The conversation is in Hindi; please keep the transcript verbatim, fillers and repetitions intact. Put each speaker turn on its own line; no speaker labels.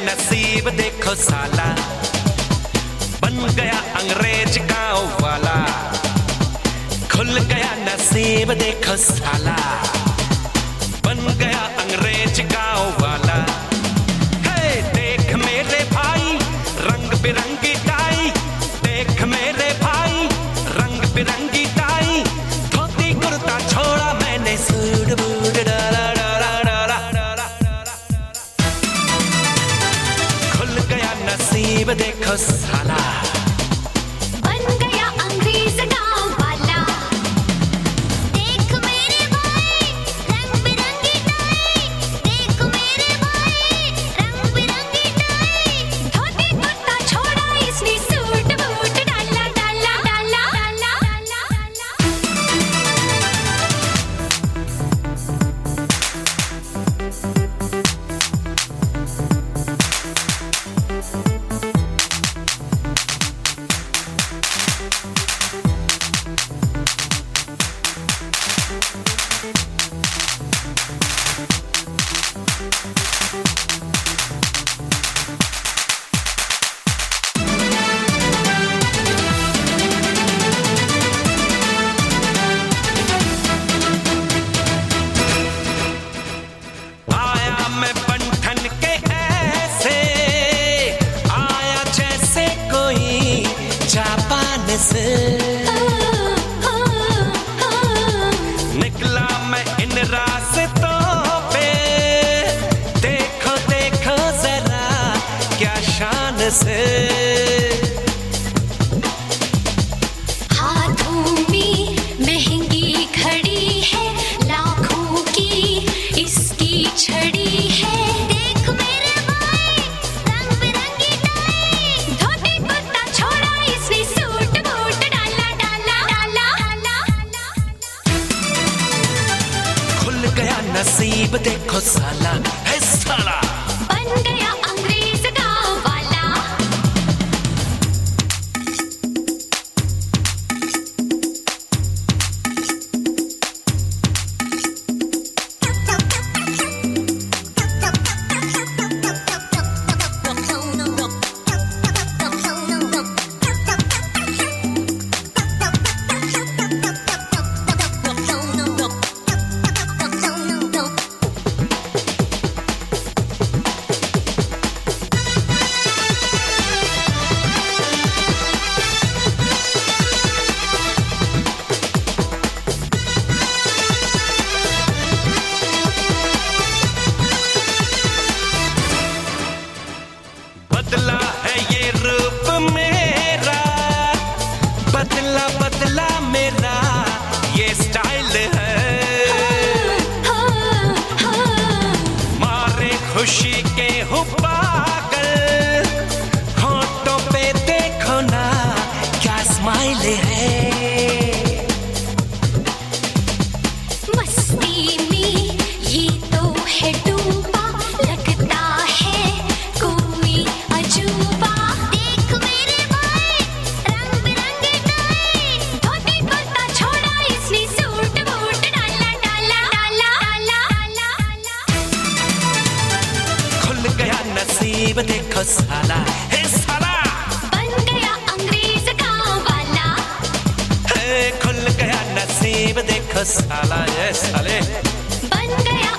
नसीब देखो साला, बन गया अंग्रेज गांव वाला। खुल गया नसीब देखो साला, बन गया अंग्रेज गांव वाला। हे देख मेरे भाई रंग बिरंगी टाई, देख मेरे भाई रंग बिरंगी टाई। धोती कुर्ता छोड़ा मैंने सूट बूट डाला डाला डाला डाला। खुल गया नसीब देखो साला,
बन गया अंग्रेज गांव वाला। देख मेरे भाई रंग बिरंगी टाई, देख मेरे भाई रंग बिरंगी टाई। धोती कुर्ता छोड़ा इसने सूट बूट डाला डाला डाला डाला डाला।
आया मैं बंठन के ऐसे, आया जैसे कोई जापान से। निकला मैं इन रास्तों पे, देखो देखो जरा क्या शान से।
हाथों में महंगी घड़ी है, लाखों की इसकी छड़ी है। देख मेरे भाई रंग बिरंगी टाई, धोती कुर्ता छोड़ा इसने सूट बूट डाला डाला डाला डाला।
खुल गया नसीब देखो साला, है साला।
बन गया अंग्रेज गांव वाला।
बदला है ये रूप मेरा, बदला बदला मेरा ये स्टाइल है। मारे खुशी के हूँ पागल, होठों पे देखो ना क्या स्माइल है।
मस्ती में ये तो है डूबा, लगता है कोई अजूबा। देख मेरे भाई रंग बिरंगी टाई, धोती कुर्ता छोड़ा इसने सूट बूट डाला डाला डाला डाला।
खुल गया नसीब देखो साला, है साला।
बन गया अंग्रेज गांव वाला।
है खुल गया नसीब देखो साला, ये साले।
बन गया